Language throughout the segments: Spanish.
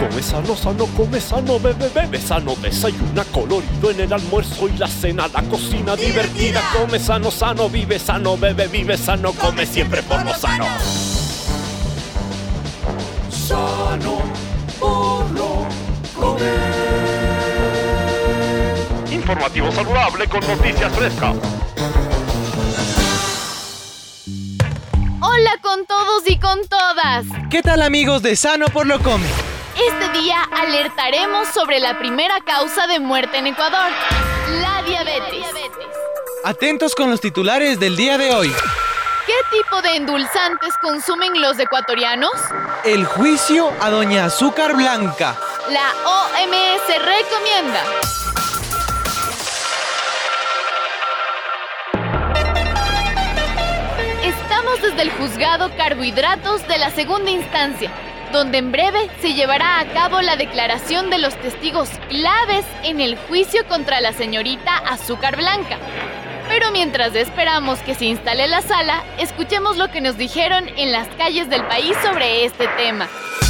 come sano, bebe sano, desayuna colorido en el almuerzo y la cena, la cocina divertida. Come sano, vive sano, bebe, vive sano, come siempre por lo sano. Sano por lo comer. Informativo saludable con noticias frescas. Hola con todos y con todas. ¿Qué tal, amigos de Sano por lo Come? Este día alertaremos sobre la primera causa de muerte en Ecuador, la diabetes. Atentos con los titulares del día de hoy. ¿Qué tipo de endulzantes consumen los ecuatorianos? El juicio a doña Azúcar Blanca. La OMS recomienda. Estamos desde el juzgado Carbohidratos de la segunda instancia, donde en breve se llevará a cabo la declaración de los testigos claves en el juicio contra la señorita Azúcar Blanca. Pero mientras esperamos que se instale la sala, escuchemos lo que nos dijeron en las calles del país sobre este tema.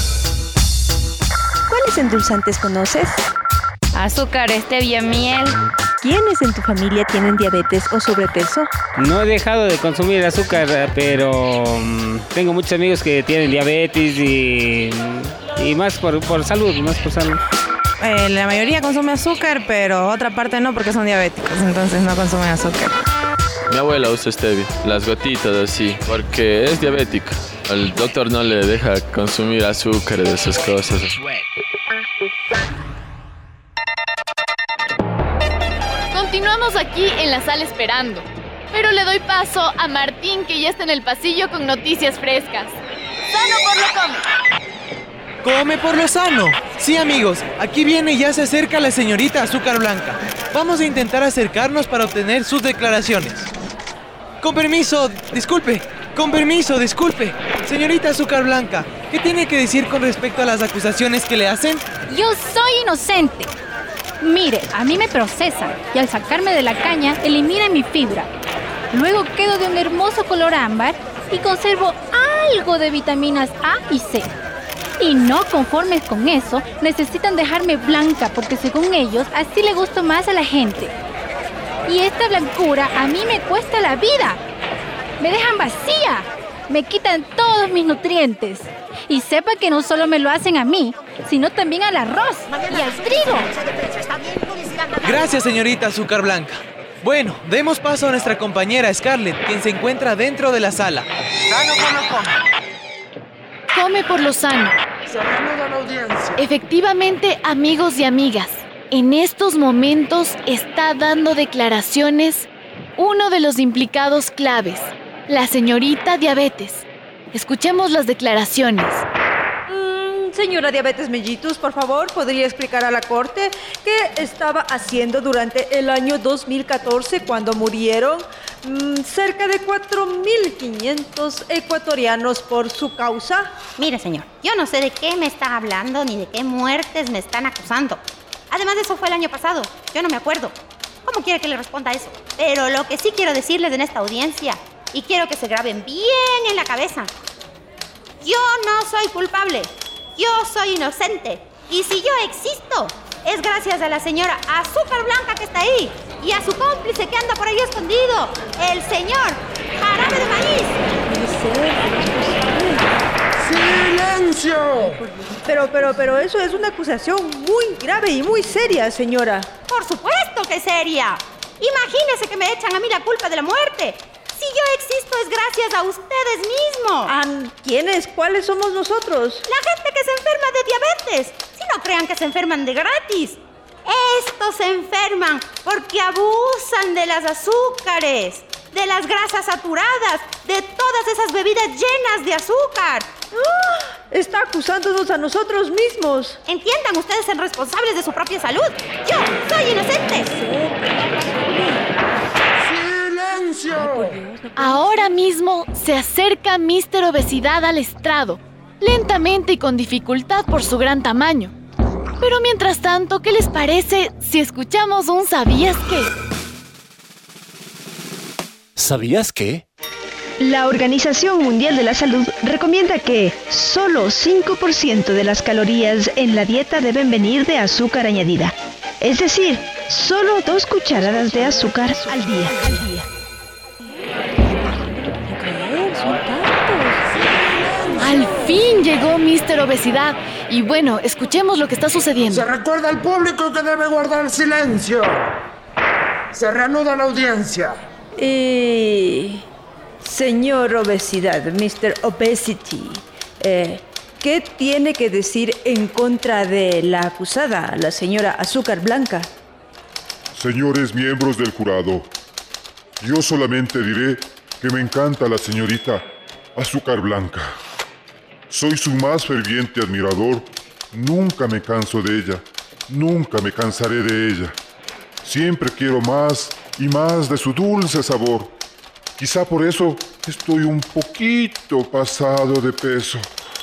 ¿Cuáles endulzantes conoces? Azúcar, stevia, miel. ¿Quiénes en tu familia tienen diabetes o sobrepeso? No he dejado de consumir azúcar, pero tengo muchos amigos que tienen diabetes y más por salud, La mayoría consume azúcar, pero otra parte no porque son diabéticos, entonces no consumen azúcar. Mi abuela usa stevia, las gotitas así, porque es diabética. El doctor no le deja consumir azúcar de esas cosas. Continuamos aquí en la sala esperando, pero le doy paso a Martín, que ya está en el pasillo con noticias frescas. ¡Sano por lo come! ¡Come por lo sano! Sí, amigos, aquí viene y ya se acerca la señorita Azúcar Blanca. Vamos a intentar acercarnos para obtener sus declaraciones. Con permiso, disculpe. Señorita Azúcar Blanca, ¿qué tiene que decir con respecto a las acusaciones que le hacen? Yo soy inocente. Mire, a mí me procesan y al sacarme de la caña eliminan mi fibra. Luego quedo de un hermoso color ámbar y conservo algo de vitaminas A y C. Y no conformes con eso, necesitan dejarme blanca porque según ellos así le gusto más a la gente. Y esta blancura a mí me cuesta la vida. Me dejan vacía. Me quitan todos mis nutrientes. Y sepa que no solo me lo hacen a mí, sino también al arroz y al trigo. Gracias, señorita Azúcar Blanca. Bueno, demos paso a nuestra compañera Scarlett, quien se encuentra dentro de la sala. Sano por lo come. Come por lo sano. Efectivamente, amigos y amigas, en estos momentos está dando declaraciones uno de los implicados claves, la señorita Diabetes. Escuchemos las declaraciones. Señora Diabetes Mellitus, por favor, ¿podría explicar a la corte qué estaba haciendo durante el año 2014 cuando murieron cerca de 4.500 ecuatorianos por su causa? Mire, señor, yo no sé de qué me está hablando ni de qué muertes me están acusando. Además, eso fue el año pasado. Yo no me acuerdo. ¿Cómo quiere que le responda a eso? Pero lo que sí quiero decirles en esta audiencia, y quiero que se graben bien en la cabeza, yo no soy culpable. Yo soy inocente. Y si yo existo, es gracias a la señora Azúcar Blanca que está ahí y a su cómplice que anda por ahí escondido, el señor Jarabe de Maíz. ¡Silencio! Pero eso es una acusación muy grave y muy seria, señora. Por supuesto que es seria. Imagínese que me echan a mí la culpa de la muerte. Si yo existo es gracias a ustedes mismos. ¿Quiénes? ¿Cuáles somos nosotros? La gente que se enferma de diabetes. Si no crean que se enferman de gratis. Estos se enferman porque abusan de las azúcares, de las grasas saturadas, de todas esas bebidas llenas de azúcar. Está acusándonos a nosotros mismos. Entiendan, ustedes ser responsables de su propia salud. Yo soy inocente. Ahora mismo se acerca Mr. Obesidad al estrado, lentamente y con dificultad por su gran tamaño. Pero mientras tanto, ¿qué les parece si escuchamos un ¿sabías qué? ¿Sabías qué? La Organización Mundial de la Salud recomienda que solo 5% de las calorías en la dieta deben venir de azúcar añadida. Es decir, solo 2 cucharadas de azúcar al día. Al fin llegó Mr. Obesidad. Y bueno, escuchemos lo que está sucediendo. Se recuerda al público que debe guardar silencio. Se reanuda la audiencia. Señor Obesidad, Mr. Obesity, ¿qué tiene que decir en contra de la acusada, la señora Azúcar Blanca? Señores miembros del jurado, yo solamente diré que me encanta la señorita Azúcar Blanca. Soy su más ferviente admirador. Nunca me canso de ella. Nunca me cansaré de ella. Siempre quiero más y más de su dulce sabor. Quizá por eso estoy un poquito pasado de peso.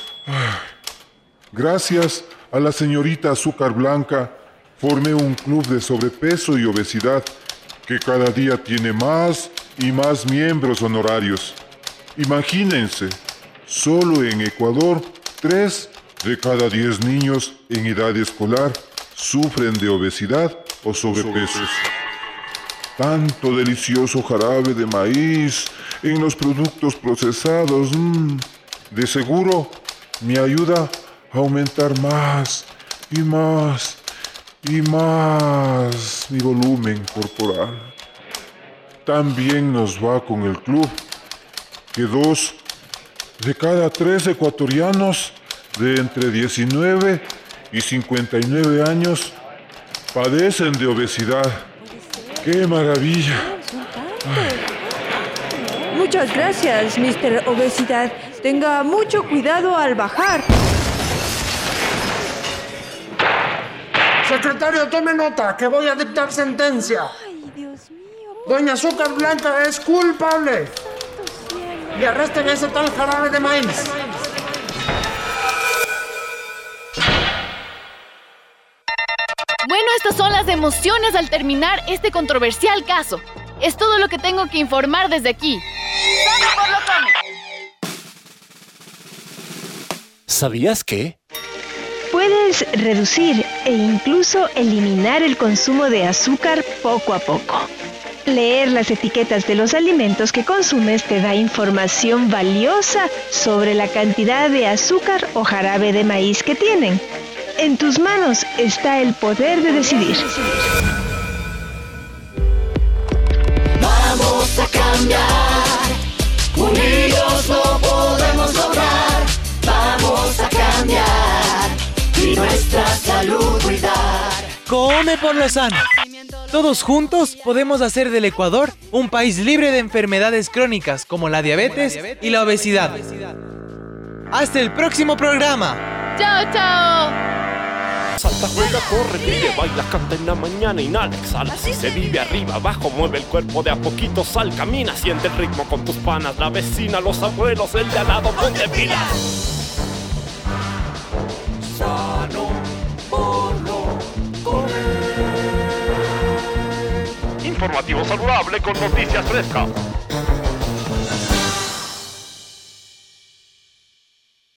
Gracias a la señorita Azúcar Blanca, formé un club de sobrepeso y obesidad que cada día tiene más y más miembros honorarios. Imagínense, solo en Ecuador, 3 de cada 10 niños en edad escolar sufren de obesidad o sobrepeso. Tanto delicioso jarabe de maíz en los productos procesados, de seguro me ayuda a aumentar más y más y más mi volumen corporal. También nos va con el club, que 2 de cada 3 ecuatorianos de entre 19 y 59 años padecen de obesidad. ¡Qué maravilla! Muchas gracias, Mr. Obesidad. Tenga mucho cuidado al bajar. Secretario, tome nota, que voy a dictar sentencia. Ay, Dios mío. Doña Azúcar Blanca es culpable. Y arresten a ese tal jarabe de maíz. Bueno, estas son las emociones al terminar este controversial caso. Es todo lo que tengo que informar desde aquí. ¡Sano por lo come! ¿Sabías qué? Puedes reducir e incluso eliminar el consumo de azúcar poco a poco. Leer las etiquetas de los alimentos que consumes te da información valiosa sobre la cantidad de azúcar o jarabe de maíz que tienen. En tus manos está el poder de decidir. Vamos a cambiar, unidos lo podemos lograr. Vamos a cambiar y nuestra salud cuidar. Come por lo sano. Todos juntos podemos hacer del Ecuador un país libre de enfermedades crónicas como la diabetes y la obesidad. Hasta el próximo programa. ¡Chao, chao! Salta, juega, corre, vive, baila, canta en la mañana, inhala, exhala. Si se vive arriba, abajo, mueve el cuerpo de a poquito, sal, camina, siente el ritmo con tus panas, la vecina, los abuelos, el de al lado, ponte pilas. Sano por lo comer. Informativo saludable con noticias frescas.